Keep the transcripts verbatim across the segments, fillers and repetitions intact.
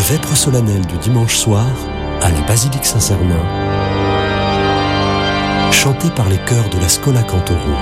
vêpres solennelles du dimanche soir à la basilique Saint-Cernin, chantée par les chœurs de la Schola Cantorum.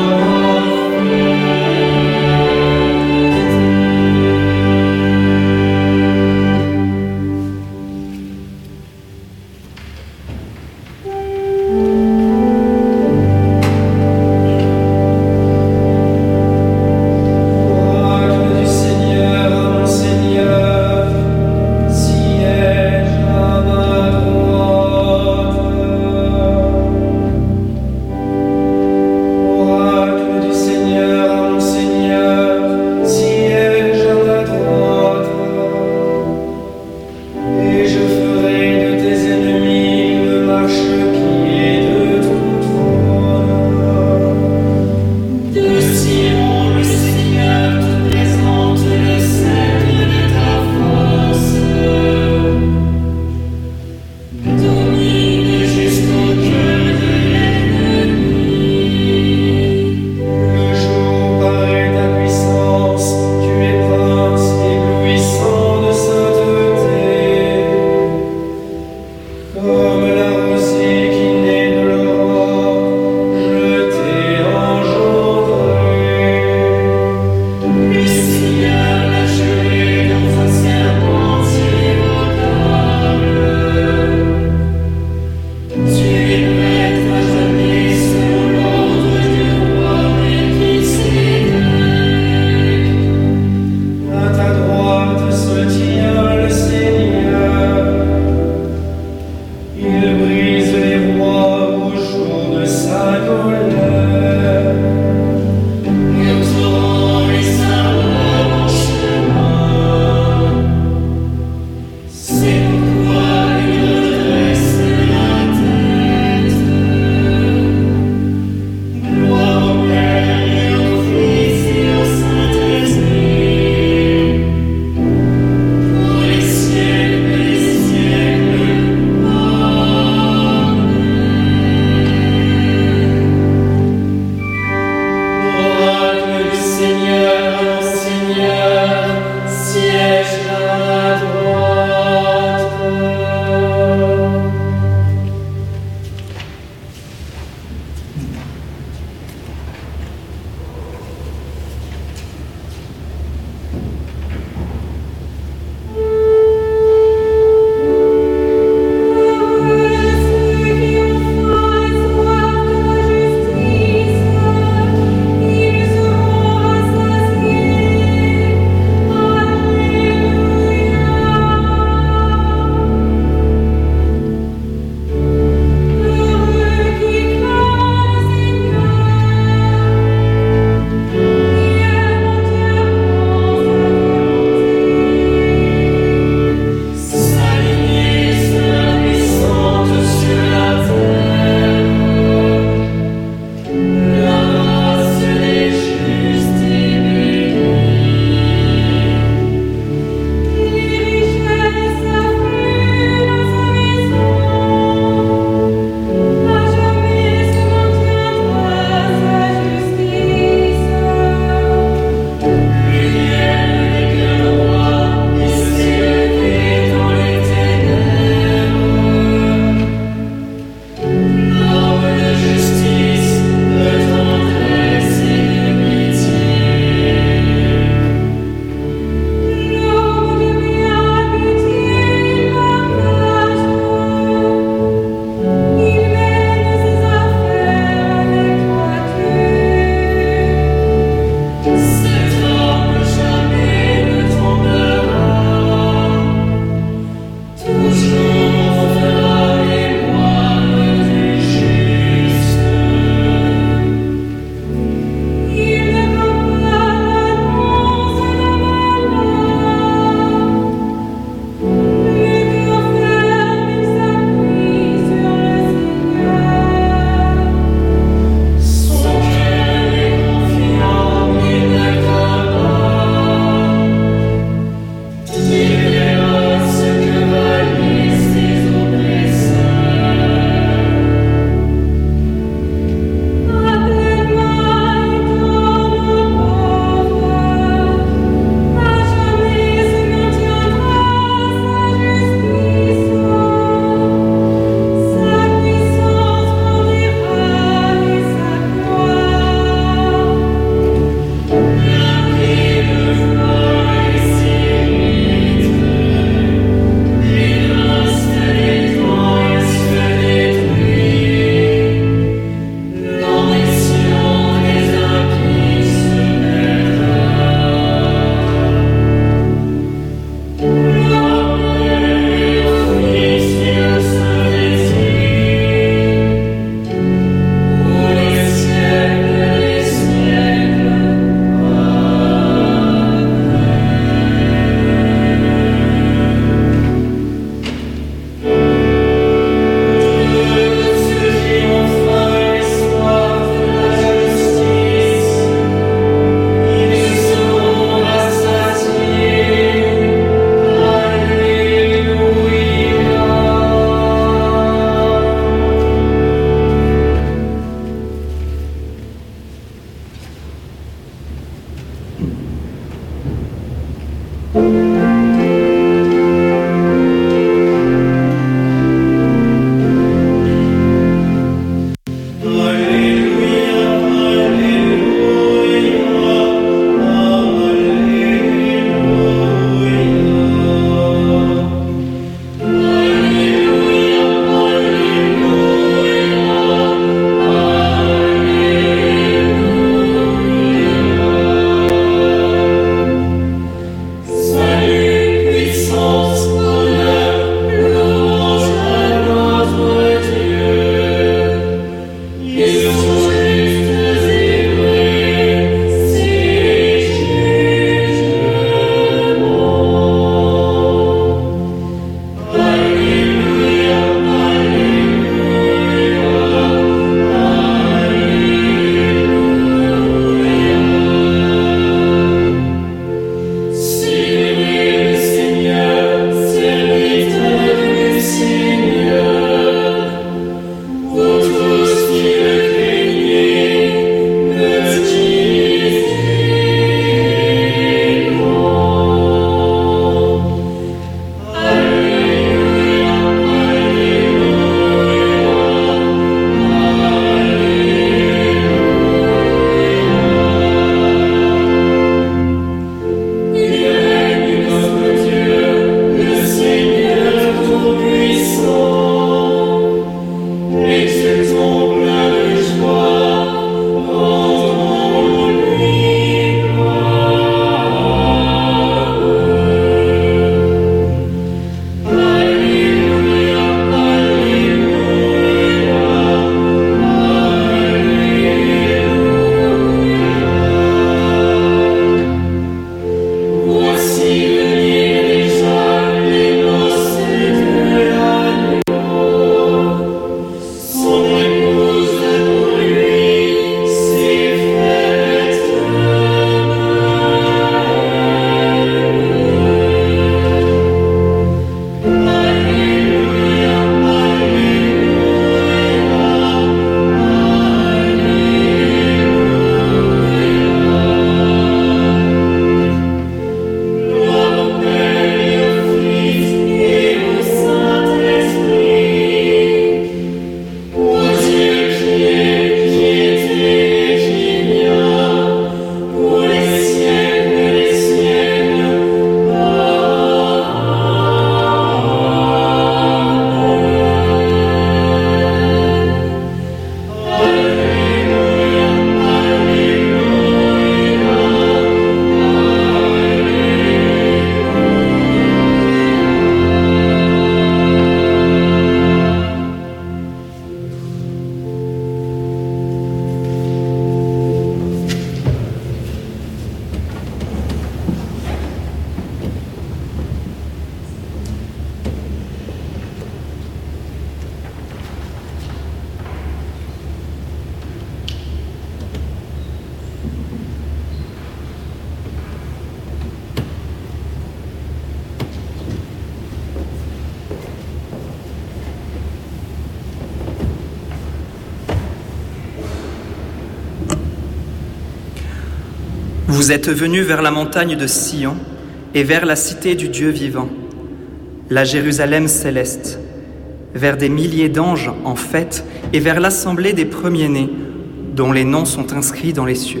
Vous êtes venus vers la montagne de Sion et vers la cité du Dieu vivant, la Jérusalem céleste, vers des milliers d'anges en fête et vers l'assemblée des premiers-nés dont les noms sont inscrits dans les cieux.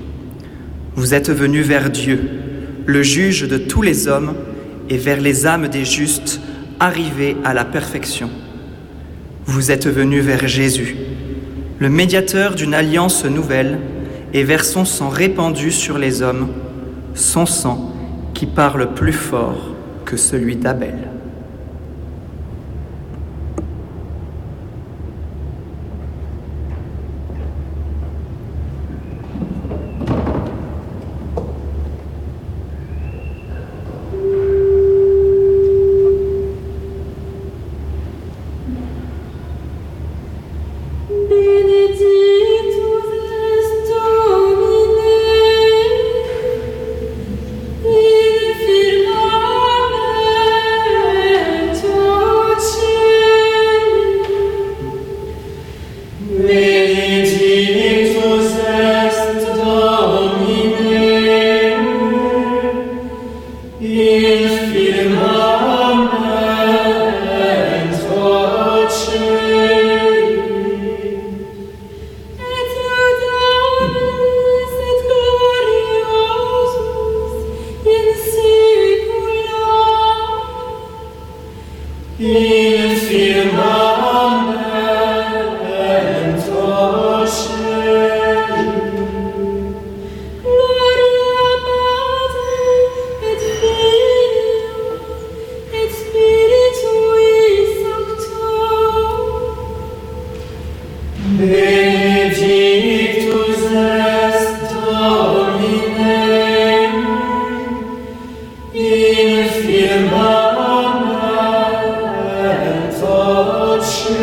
Vous êtes venus vers Dieu, le juge de tous les hommes, et vers les âmes des justes arrivés à la perfection. Vous êtes venus vers Jésus, le médiateur d'une alliance nouvelle, et vers son sang répandu sur les hommes, son sang qui parle plus fort que celui d'Abel. In firmament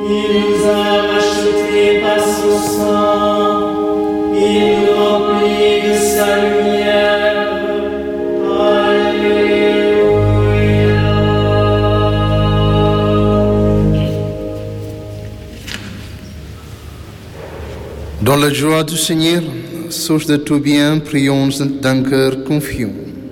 Il nous a rachetés par son sang, il nous remplit de sa lumière. Alléluia. Dans la joie du Seigneur, source de tout bien, prions d'un cœur confiant.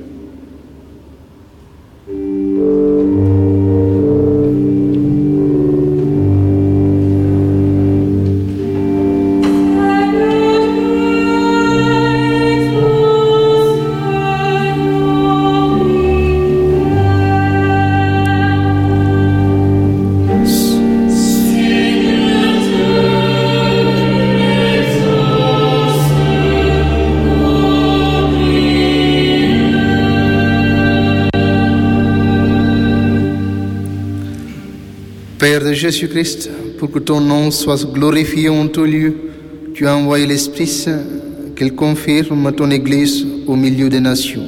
Père de Jésus-Christ, pour que ton nom soit glorifié en tout lieu, tu as envoyé l'Esprit Saint, qu'il confirme ton Église au milieu des nations.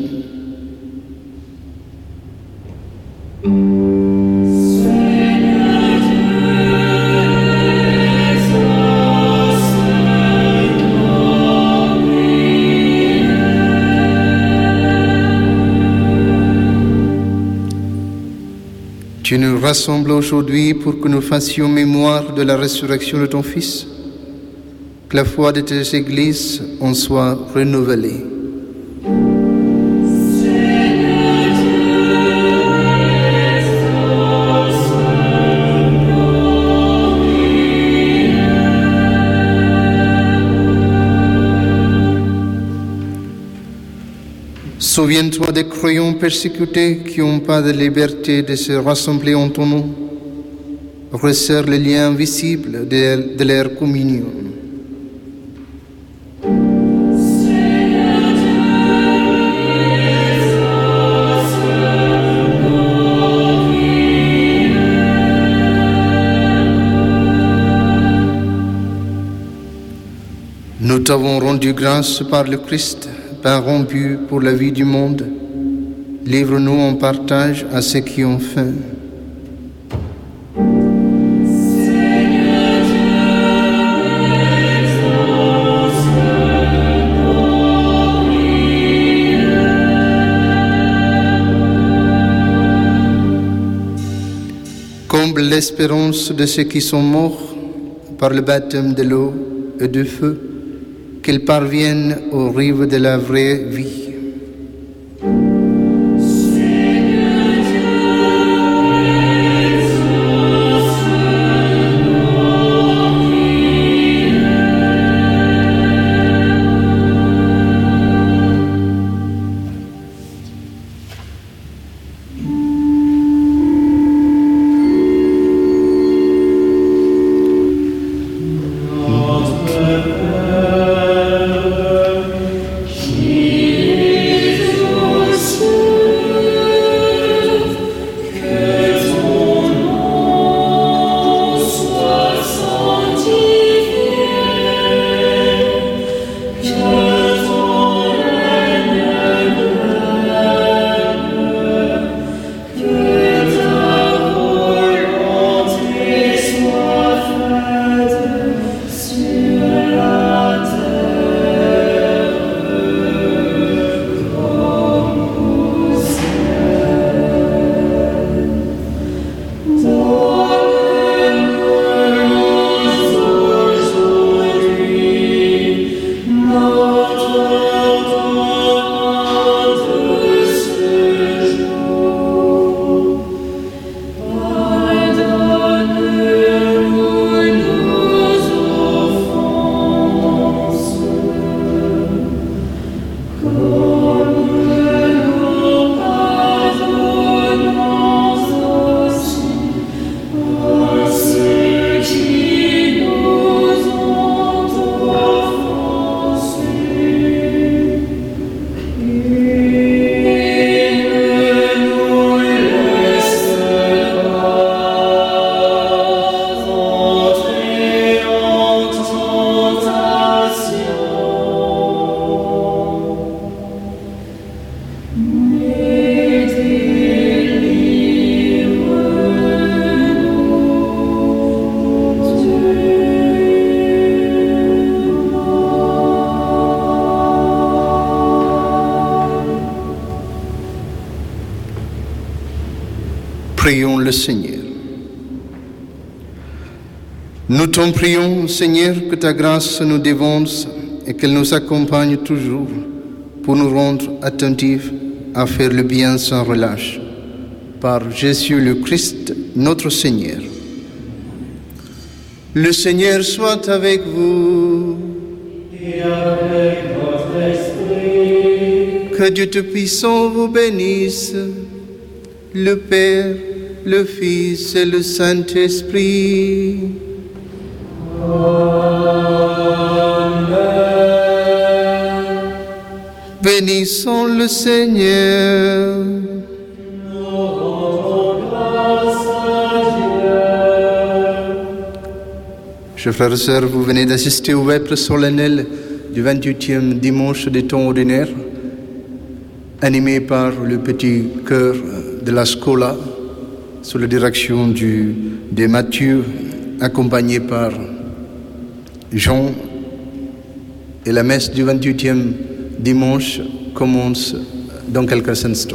Tu nous rassembles aujourd'hui pour que nous fassions mémoire de la résurrection de ton Fils, que la foi de tes églises en soit renouvelée. Souviens-toi des croyants persécutés qui n'ont pas de liberté de se rassembler en ton nom. Resserre les liens invisibles de, de leur communion. Nous t'avons rendu grâce par le Christ, pain rompu pour la vie du monde. Livre-nous en partage à ceux qui ont faim. Comble l'espérance de ceux qui sont morts par le baptême de l'eau et du feu, qu'ils parviennent aux rives de la vraie vie. Qui Prions le Seigneur. Nous t'en prions, Seigneur, que ta grâce nous dévance et qu'elle nous accompagne toujours pour nous rendre attentifs à faire le bien sans relâche. Par Jésus le Christ, notre Seigneur. Le Seigneur soit avec vous. Et avec votre esprit. Que Dieu Tout-Puissant vous bénisse, le Père, le Fils et le Saint-Esprit. Amen. Bénissons le Seigneur. Nous rendons grâce à Dieu. Chers frères et sœurs, vous venez d'assister au vêpres solennel du vingt-huitième dimanche des temps ordinaires, animé par le petit chœur de la Scola, sous la direction du, de Matthieu, accompagné par Jean. Et la messe du vingt-huitième dimanche commence dans quelques instants.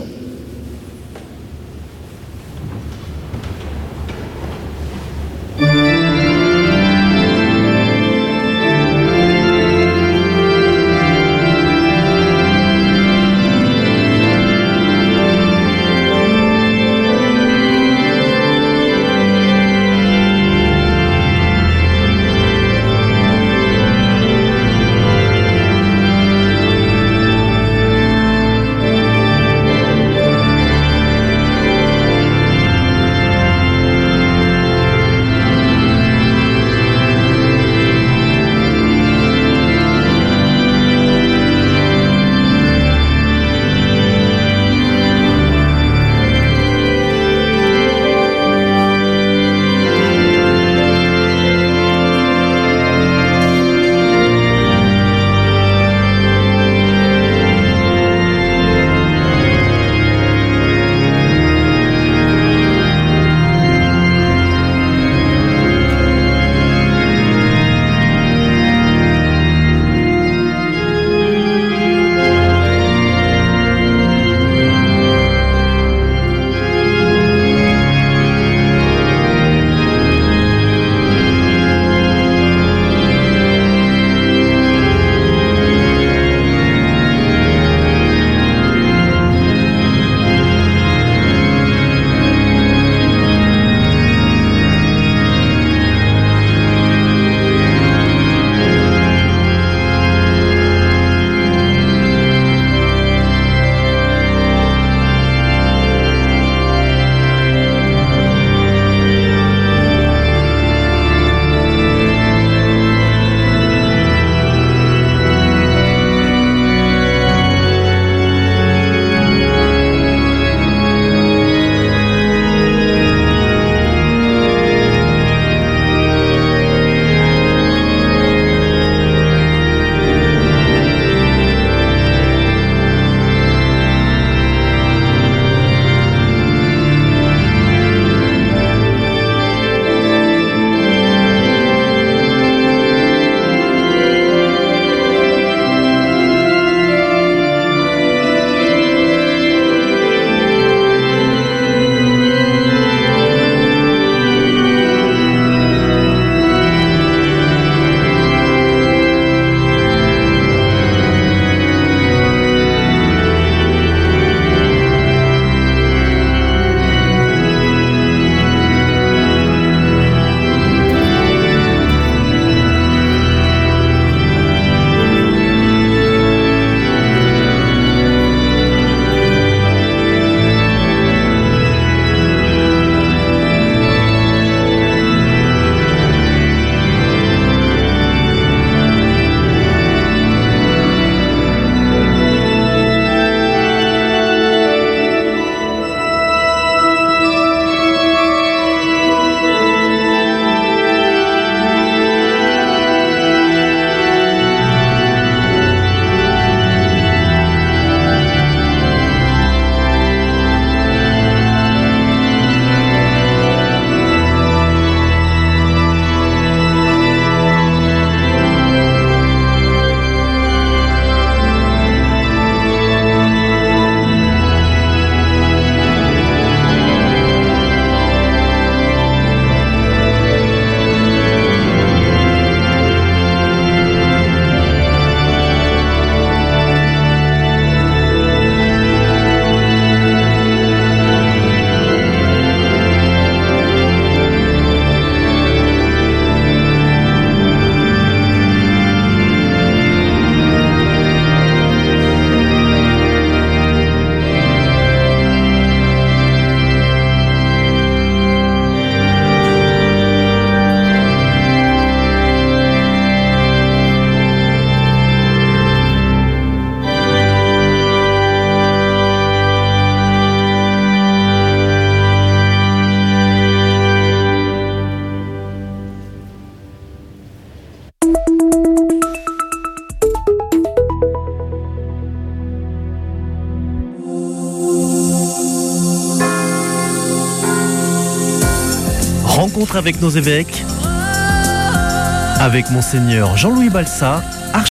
Rencontre avec nos évêques, avec Monseigneur Jean-Louis Balsa